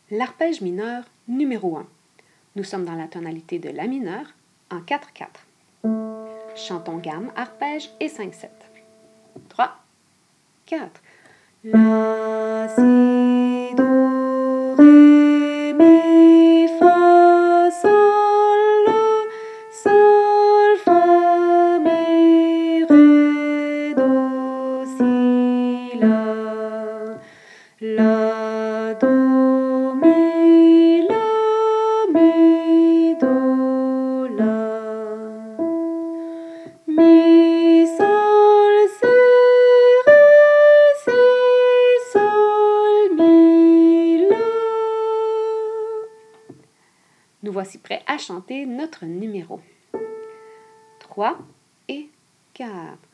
L'arpège mineur numéro 1. Nous sommes dans la tonalité de La mineur en 4-4. Chantons gamme, arpège et 5-7. 3, 4. La, si, do, ré, mi, fa, sol, la, sol, fa, mi, ré, do, si, la, do, mi, do, la, mi, sol, si, ré, si, sol, mi, la. Nous voici prêts à chanter notre numéro. 3 et 4.